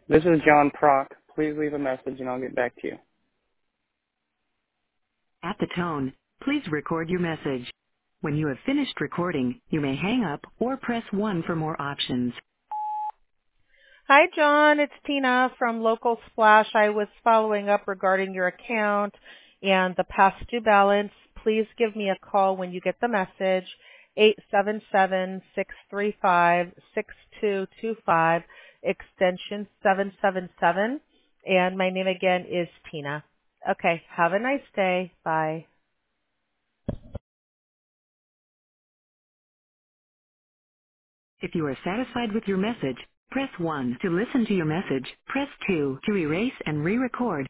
This is John Prock. Please leave a message and I'll get back to you. At the tone, please record your message. When you have finished recording, you may hang up or press 1 for more options. Hi, John. It's Tina from Local Splash. I was following up regarding your account and the past due balance. Please give me a call when you get the message, 877-635-6225, extension 777. And my name again is Tina. Okay, have a nice day. Bye. If you are satisfied with your message, press 1 to listen to your message. Press 2 to erase and re-record.